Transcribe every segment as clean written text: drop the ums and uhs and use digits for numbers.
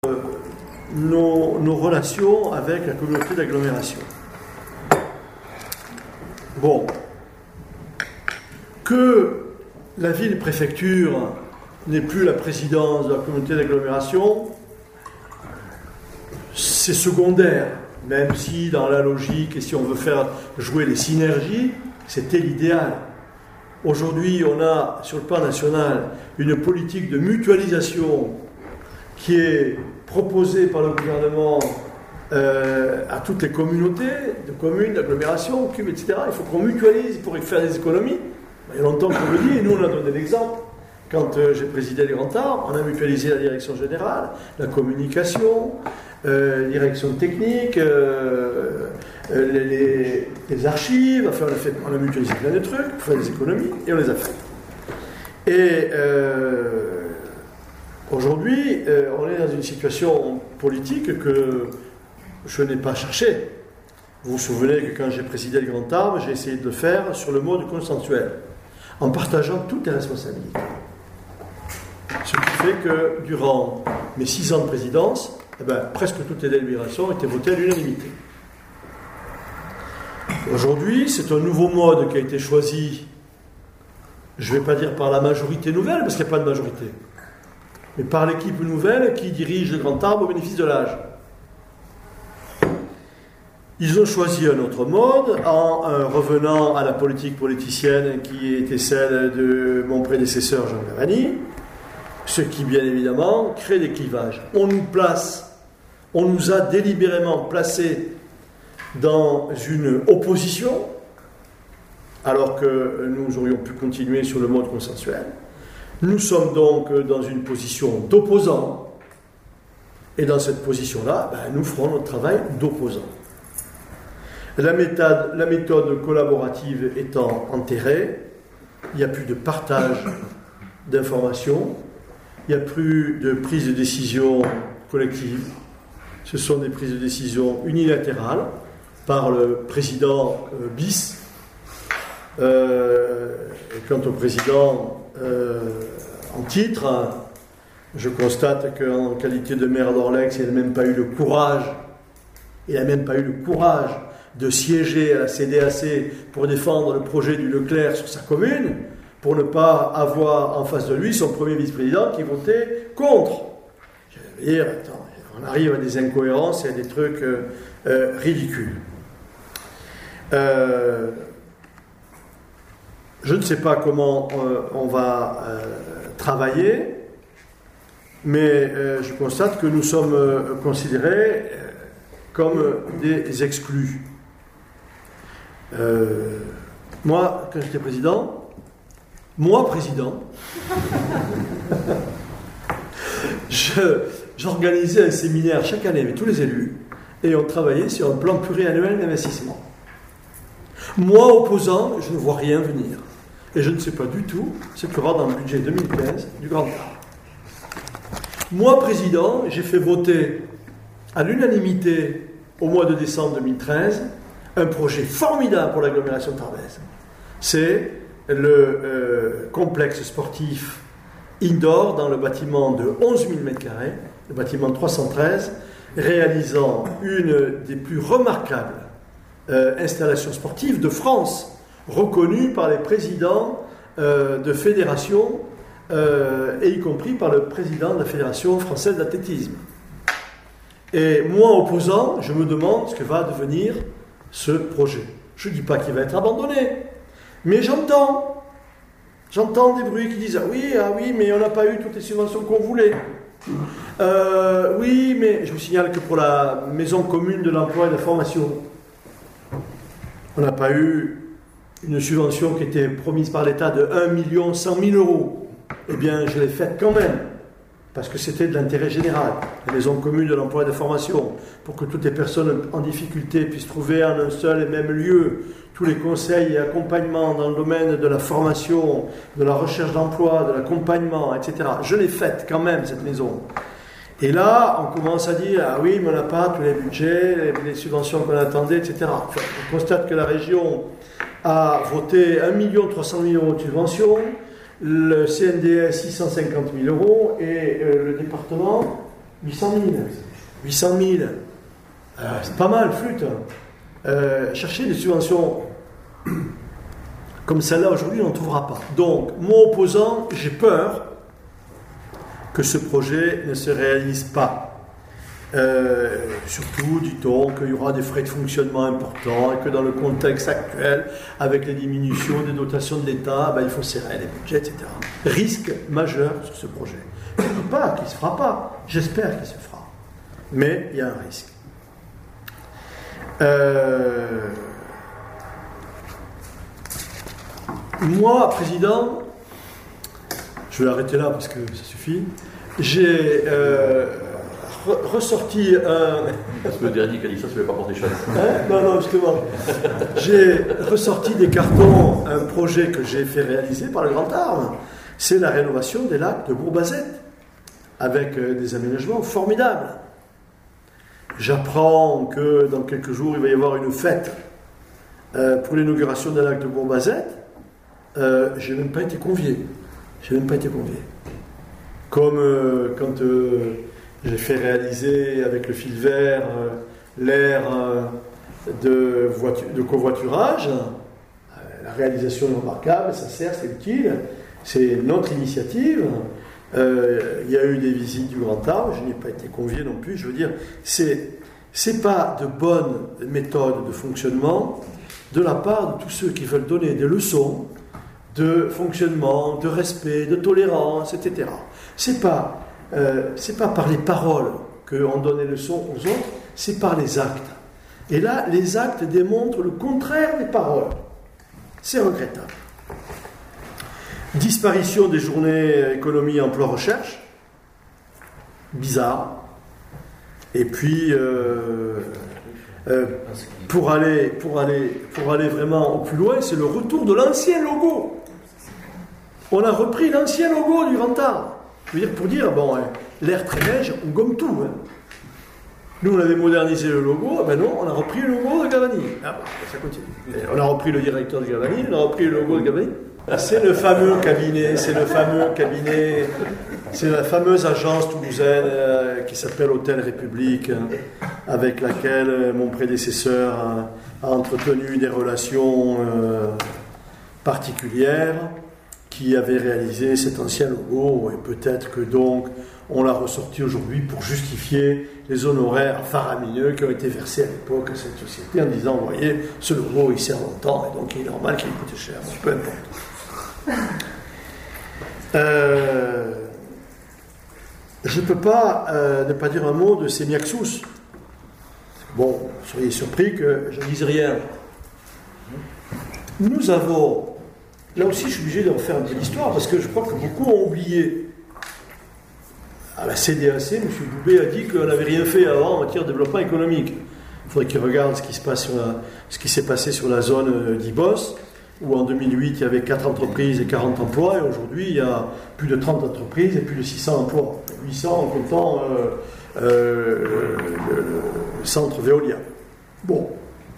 nos relations avec la communauté d'agglomération. Bon, que la ville-préfecture n'est plus la présidence de la communauté d'agglomération, c'est secondaire, même si dans la logique, et si on veut faire jouer les synergies, c'était l'idéal. Aujourd'hui, on a sur le plan national une politique de mutualisation qui est proposée par le gouvernement à toutes les communautés, de communes, d'agglomérations, cubes, etc. Il faut qu'on mutualise pour faire des économies. Il y a longtemps qu'on le dit, et nous on a donné l'exemple. Quand j'ai présidé les Grands Arbres, on a mutualisé la direction générale, la communication, la direction technique, les archives, enfin on a mutualisé plein de trucs pour faire des économies, et on les a fait. Et aujourd'hui, on est dans une situation politique que je n'ai pas cherché. Vous vous souvenez que quand j'ai présidé le Grand Arbre, j'ai essayé de le faire sur le mode consensuel, en partageant toutes les responsabilités. Ce qui fait que durant mes 6 ans de présidence, presque toutes les délibérations ont été votées à l'unanimité. Aujourd'hui, c'est un nouveau mode qui a été choisi, je ne vais pas dire par la majorité nouvelle, parce qu'il n'y a pas de majorité, mais par l'équipe nouvelle qui dirige le Grand Arbre au bénéfice de l'âge. Ils ont choisi un autre mode en revenant à la politique politicienne qui était celle de mon prédécesseur Jean Cavani, ce qui bien évidemment crée des clivages. On nous a délibérément placés dans une opposition, alors que nous aurions pu continuer sur le mode consensuel. Nous sommes donc dans une position d'opposants, et dans cette position-là, nous ferons notre travail d'opposants. La méthode collaborative étant enterrée, il n'y a plus de partage d'informations, il n'y a plus de prise de décision collective, ce sont des prises de décision unilatérales par le président bis. Et quant au président en titre, je constate qu'en qualité de maire d'Orlex, il n'a même pas eu le courage de siéger à la CDAC pour défendre le projet du Leclerc sur sa commune, pour ne pas avoir en face de lui son premier vice-président qui votait contre. Je veux dire, attends, on arrive à des incohérences et à des trucs ridicules. Je ne sais pas comment on va travailler, mais je constate que nous sommes considérés comme des exclus. Moi, quand j'étais président, j'organisais un séminaire chaque année avec tous les élus et on travaillait sur un plan pluriannuel d'investissement. Moi, opposant, je ne vois rien venir. Et je ne sais pas du tout ce qu'il y aura dans le budget 2015 du Grand Arbre. Moi, président, j'ai fait voter à l'unanimité au mois de décembre 2013 un projet formidable pour l'agglomération tarbaise. C'est le complexe sportif indoor dans le bâtiment de 11 000 m², le bâtiment 313, réalisant une des plus remarquables installations sportives de France, reconnue par les présidents de fédérations, et y compris par le président de la Fédération française d'athlétisme. Et moi, opposant, je me demande ce que va devenir ce projet. Je ne dis pas qu'il va être abandonné, mais j'entends des bruits qui disent ah oui, mais on n'a pas eu toutes les subventions qu'on voulait. Oui, mais je vous signale que pour la maison commune de l'emploi et de la formation, on n'a pas eu une subvention qui était promise par l'État de 1 100 000 €. Eh bien, je l'ai faite quand même, parce que c'était de l'intérêt général. La maison commune de l'emploi et de la formation, pour que toutes les personnes en difficulté puissent trouver en un seul et même lieu tous les conseils et accompagnements dans le domaine de la formation, de la recherche d'emploi, de l'accompagnement, etc. Je l'ai faite quand même, cette maison. Et là, on commence à dire ah oui, mais on n'a pas tous les budgets, les subventions qu'on attendait, etc. Enfin, on constate que la région a voté 1 300 000 € de subventions, le CNDS 650 000 € et le département 800 000. 800 000. C'est pas mal, flûte. Chercher des subventions comme celle-là aujourd'hui, on n'en trouvera pas. Donc, mon opposant, j'ai peur que ce projet ne se réalise pas. Surtout, dit-on, qu'il y aura des frais de fonctionnement importants et que dans le contexte actuel, avec les diminutions des dotations de l'État, il faut serrer les budgets, etc. Risque majeur sur ce projet. Je ne dis pas qu'il ne se fera pas, j'espère qu'il se fera. Mais il y a un risque. Moi, président, je vais arrêter là parce que ça suffit, j'ai ressorti un... Parce que le dernier qui a dit ça, ça ne va pas porter chance. Non, justement. J'ai ressorti des cartons un projet que j'ai fait réaliser par le Grand Arme. C'est la rénovation des lacs de Bourbazette, avec des aménagements formidables. J'apprends que dans quelques jours, il va y avoir une fête pour l'inauguration des lacs de Bourbazette. Je n'ai même pas été convié. Comme quand j'ai fait réaliser avec le fil vert l'aire de covoiturage, la réalisation est remarquable, ça sert, c'est utile, c'est notre initiative. Il y a eu des visites du Grand Arme, je n'ai pas été convié non plus. Je veux dire, c'est pas de bonnes méthodes de fonctionnement de la part de tous ceux qui veulent donner des leçons de fonctionnement, de respect, de tolérance, etc. C'est pas par les paroles qu'on donne les leçons aux autres, c'est par les actes. Et là, les actes démontrent le contraire des paroles. C'est regrettable. Disparition des journées économie, emploi, recherche. Bizarre. Et puis, pour aller vraiment au plus loin, c'est le retour de l'ancien logo. On a repris l'ancien logo du Grand Arme. Je veux dire, pour dire, l'air très neige, on gomme tout. Nous, on avait modernisé le logo, non, on a repris le logo de Gavani. Ça continue. Et on a repris le directeur de Gavani, on a repris le logo de Gavani. C'est le fameux cabinet, c'est la fameuse agence toulousaine qui s'appelle Hôtel République, avec laquelle mon prédécesseur a entretenu des relations particulières, qui avait réalisé cet ancien logo, et peut-être que donc on l'a ressorti aujourd'hui pour justifier les honoraires faramineux qui ont été versés à l'époque à cette société en disant, vous voyez, ce logo il sert longtemps et donc il est normal qu'il coûte cher, peu importe. Je ne peux pas ne pas dire un mot de Semiaxous. Bon, soyez surpris que je ne dise rien. Nous avons, là aussi je suis obligé de refaire un peu d'histoire parce que je crois que beaucoup ont oublié. À la CDAC, M. Boubé a dit qu'on n'avait rien fait avant en matière de développement économique. Il faudrait qu'il regarde ce qui s'est passé sur la zone d'Ibos, où en 2008 il y avait 4 entreprises et 40 emplois, et aujourd'hui il y a plus de 30 entreprises et plus de 600 emplois. 800 en comptant le centre Veolia. Bon.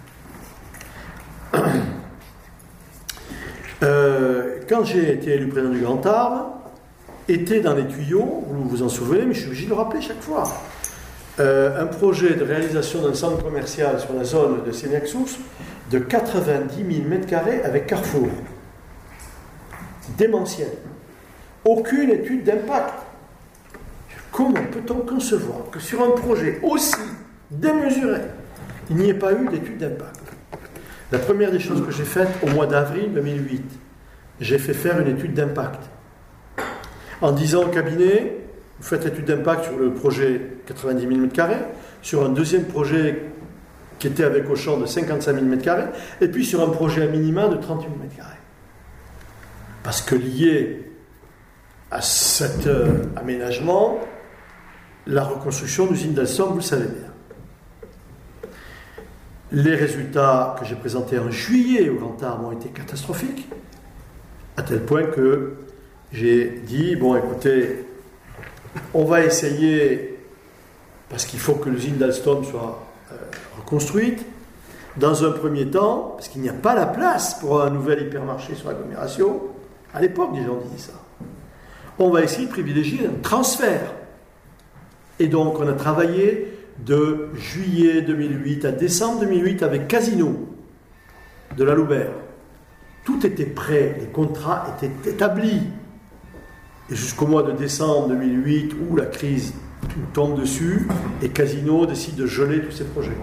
Quand j'ai été élu président du Grand Arme, était dans les tuyaux, vous vous en souvenez, mais je suis obligé de le rappeler chaque fois, un projet de réalisation d'un centre commercial sur la zone de Semiaxous de 90 000 m² avec Carrefour. Démentiel. Aucune étude d'impact. Comment peut-on concevoir que sur un projet aussi démesuré, il n'y ait pas eu d'étude d'impact? La première des choses que j'ai faites au mois d'avril 2008, j'ai fait faire une étude d'impact. En disant au cabinet, vous faites l'étude d'impact sur le projet 90 000 m², sur un deuxième projet qui était avec Auchan de 55 000 m², et puis sur un projet à minima de 38 000 m². Parce que lié à cet aménagement, la reconstruction d'usine d'Alstom, vous le savez bien. Les résultats que j'ai présentés en juillet au Grand Arme ont été catastrophiques, à tel point que j'ai dit, bon écoutez, on va essayer, parce qu'il faut que l'usine d'Alstom soit reconstruite, dans un premier temps, parce qu'il n'y a pas la place pour un nouvel hypermarché sur l'agglomération, à l'époque des gens disaient ça, on va essayer de privilégier un transfert Et donc, on a travaillé de juillet 2008 à décembre 2008 avec Casino de la Loubert. Tout était prêt, les contrats étaient établis. Et jusqu'au mois de décembre 2008, où la crise tombe dessus, et Casino décide de geler tous ses projets.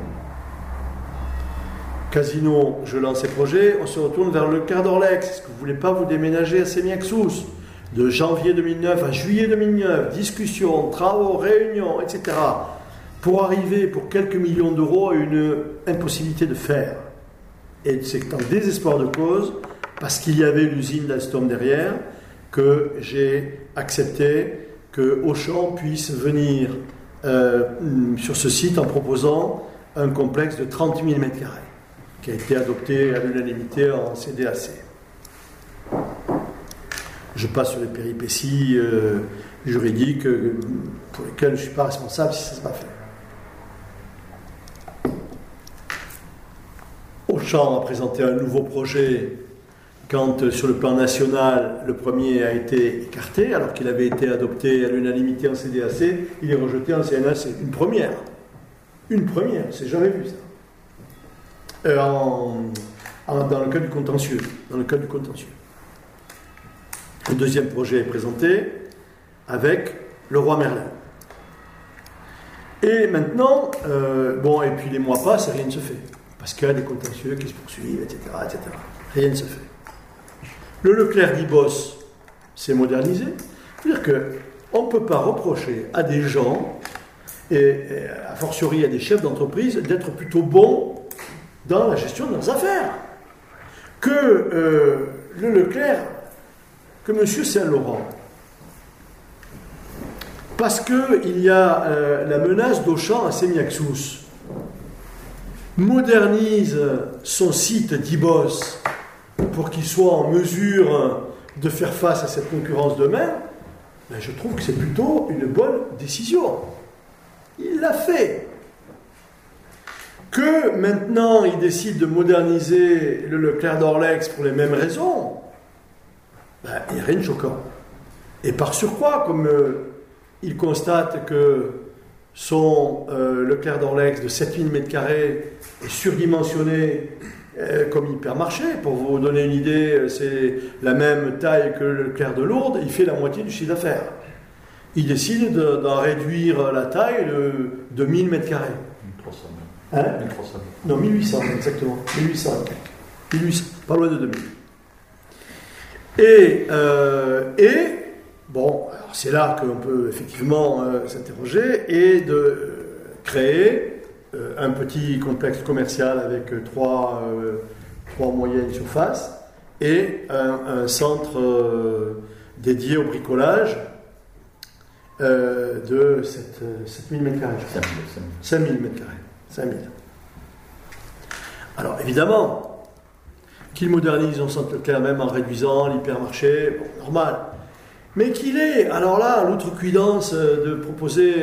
Casino gelant ses projets, on se retourne vers Leclerc d'Orlex. Est-ce que vous ne voulez pas vous déménager à Sémiac-Sous? De janvier 2009 à juillet 2009, discussions, travaux, réunions, etc. Pour arriver, pour quelques millions d'euros, à une impossibilité de faire. Et c'est en désespoir de cause, parce qu'il y avait l'usine d'Alstom derrière, que j'ai accepté que Auchan puisse venir sur ce site en proposant un complexe de 30 000 m², qui a été adopté à l'unanimité en CDAC. Je passe sur les péripéties juridiques pour lesquelles je ne suis pas responsable si ça ne s'est pas fait. Auchan a présenté un nouveau projet quand, sur le plan national, le premier a été écarté, alors qu'il avait été adopté à l'unanimité en CDAC, il est rejeté en CNAC. Une première. Une première, c'est jamais vu ça. Dans le cas du contentieux. Dans le cas du contentieux. Le deuxième projet est présenté avec le roi Merlin. Et maintenant, et puis les mois passent et rien ne se fait. Parce qu'il y a des contentieux qui se poursuivent, etc., etc. Rien ne se fait. Le Leclerc d'Ibos s'est modernisé. C'est-à-dire qu'on ne peut pas reprocher à des gens, et a fortiori à des chefs d'entreprise, d'être plutôt bons dans la gestion de leurs affaires. Que le Leclerc, que M. Saint-Laurent, parce qu'il y a la menace d'Auchan à Sémiac-Sous, modernise son site d'Ibos pour qu'il soit en mesure de faire face à cette concurrence demain, je trouve que c'est plutôt une bonne décision. Il l'a fait. Que maintenant il décide de moderniser le Leclerc d'Orlex pour les mêmes raisons, il n'y a rien de choquant. Et par surcroît, comme il constate que son Leclerc d'Orlex de 7000 m² est surdimensionné comme hypermarché. Pour vous donner une idée, c'est la même taille que le Leclerc de Lourdes, il fait la moitié du chiffre d'affaires. Il décide d'en réduire la taille de 1000 m². 1300. Hein 1300. Non, 1800 exactement. 1800, pas loin de 2000. Et alors c'est là qu'on peut effectivement s'interroger et de créer un petit complexe commercial avec trois moyennes surfaces et un centre dédié au bricolage de 7000 m². 5000 m². 5000. Alors évidemment, qu'il modernise son centre Leclerc même en réduisant l'hypermarché, normal. Mais qu'il ait, alors là, l'outrecuidance de proposer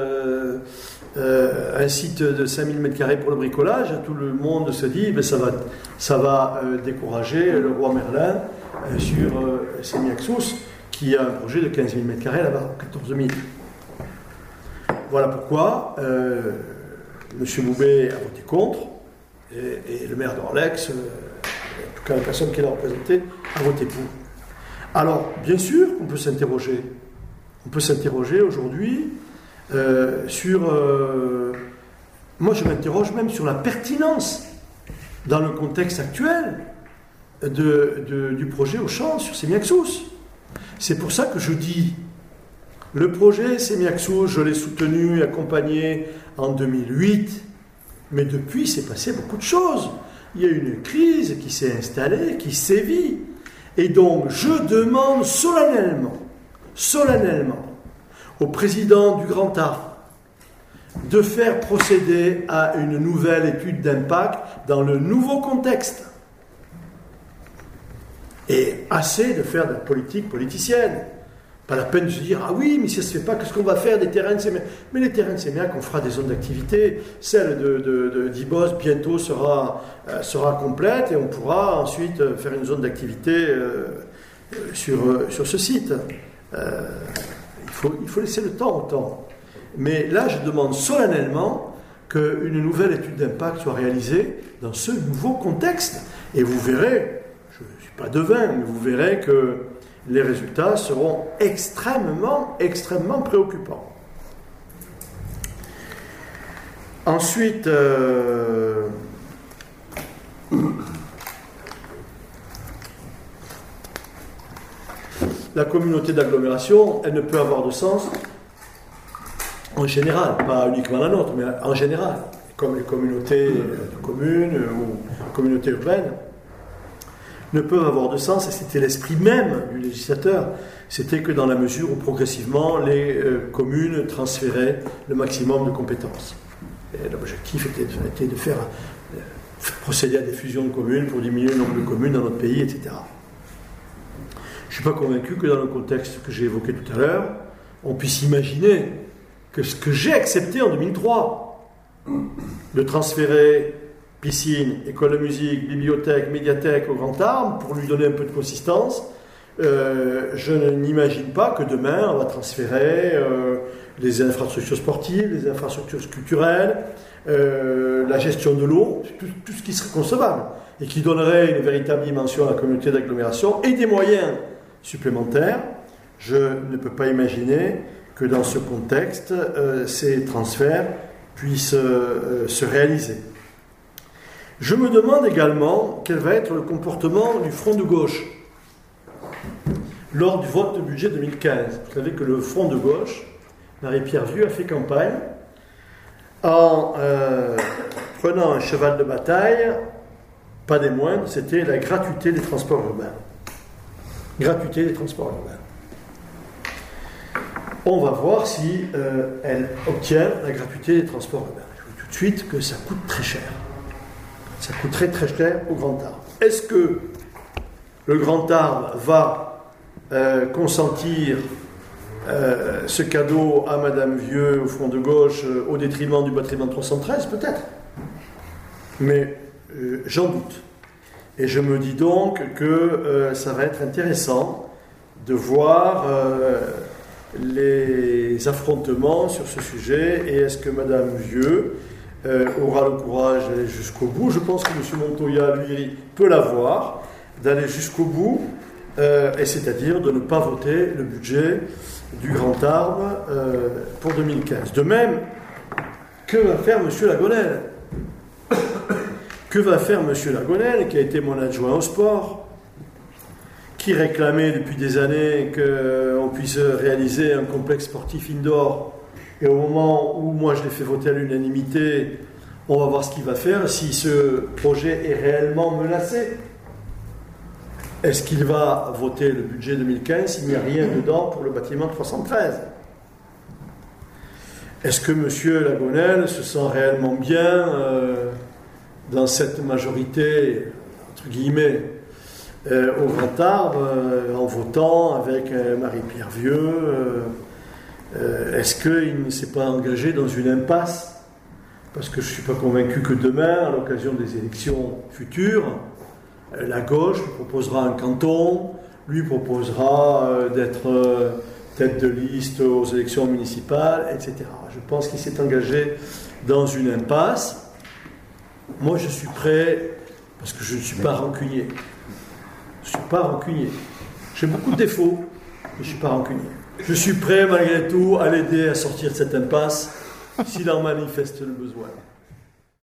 un site de 5000 m² pour le bricolage, tout le monde se dit, ça va décourager le roi Merlin sur Sémiac-Sous, qui a un projet de 15 000 m² là-bas, 14 000. Voilà pourquoi M. Boubet a voté contre, et le maire d'Orlex, en tout cas la personne qui l'a représenté, a voté pour. Alors, bien sûr, on peut s'interroger. On peut s'interroger aujourd'hui sur... moi, je m'interroge même sur la pertinence, dans le contexte actuel, du projet Auchan sur Sémiac-Sous. C'est pour ça que je dis, le projet Sémiac-Sous, je l'ai soutenu, accompagné en 2008, mais depuis, s'est passé beaucoup de choses. Il y a une crise qui s'est installée, qui sévit. Et donc, je demande solennellement, au président du Grand Art de faire procéder à une nouvelle étude d'impact dans le nouveau contexte. Et assez de faire de la politique politicienne. Pas la peine de se dire, ah oui, mais si ça ne se fait pas, qu'est-ce qu'on va faire des terrains de Sémiac? Mais les terrains de Sémiac, on fera des zones d'activité. Celle d'Ibos, bientôt, sera complète et on pourra ensuite faire une zone d'activité sur ce site. Il faut laisser le temps au temps. mais là je demande solennellement qu'une nouvelle étude d'impact soit réalisée dans ce nouveau contexte. Et vous verrez, je ne suis pas devin, mais vous verrez que les résultats seront extrêmement préoccupants. Ensuite, la communauté d'agglomération, elle ne peut avoir de sens en général, pas uniquement la nôtre, mais en général, comme les communautés de communes ou communautés urbaines, ne peuvent avoir de sens, et c'était l'esprit même du législateur, c'était que dans la mesure où progressivement les communes transféraient le maximum de compétences. Et l'objectif était de faire procéder à des fusions de communes pour diminuer le nombre de communes dans notre pays, etc. Je ne suis pas convaincu que dans le contexte que j'ai évoqué tout à l'heure, on puisse imaginer que ce que j'ai accepté en 2003, de transférer piscine, école de musique, bibliothèque, médiathèque au Grand Arbre, pour lui donner un peu de consistance, je n'imagine pas que demain on va transférer les infrastructures sportives, les infrastructures culturelles, la gestion de l'eau, tout ce qui serait concevable et qui donnerait une véritable dimension à la communauté d'agglomération et des moyens supplémentaires. Je ne peux pas imaginer que dans ce contexte, ces transferts puissent se réaliser. Je me demande également quel va être le comportement du Front de gauche lors du vote de budget 2015. Vous savez que le Front de gauche, Marie-Pierre Vieux, a fait campagne en prenant un cheval de bataille, pas des moindres, c'était la gratuité des transports urbains. Gratuité des transports urbains. On va voir si elle obtient la gratuité des transports urbains. Je vous dis tout de suite que ça coûte très cher. Ça coûte très cher au Grand Arbre. Est-ce que le Grand Arbre va consentir ce cadeau à Madame Vieux au Front de gauche au détriment du bâtiment 313? Peut-être. Mais j'en doute. Et je me dis donc que ça va être intéressant de voir les affrontements sur ce sujet, et est-ce que Madame Vieux aura le courage d'aller jusqu'au bout. Je pense que M. Montoya, lui, peut l'avoir, d'aller jusqu'au bout, et c'est-à-dire de ne pas voter le budget du Grand Arbre pour 2015. De même, que va faire M. Lagonel? Que va faire M. Lagonel, qui a été mon adjoint au sport, qui réclamait depuis des années qu'on puisse réaliser un complexe sportif indoor, et au moment où moi je l'ai fait voter à l'unanimité, on va voir ce qu'il va faire, si ce projet est réellement menacé. Est-ce qu'il va voter le budget 2015 s'il n'y a rien dedans pour le bâtiment 313? Est-ce que M. Lagonel se sent réellement bien dans cette majorité, entre guillemets, au Grand Arbre, en votant avec Marie-Pierre Vieux? Est-ce qu'il ne s'est pas engagé dans une impasse? Parce que je ne suis pas convaincu que demain, à l'occasion des élections futures, la gauche lui proposera un canton, lui proposera d'être tête de liste aux élections municipales, etc. Je pense qu'il s'est engagé dans une impasse. Moi, je suis prêt, parce que je ne suis pas rancunier. Je ne suis pas rancunier. J'ai beaucoup de défauts, mais je ne suis pas rancunier. Je suis prêt, malgré tout, à l'aider à sortir de cette impasse, s'il en manifeste le besoin.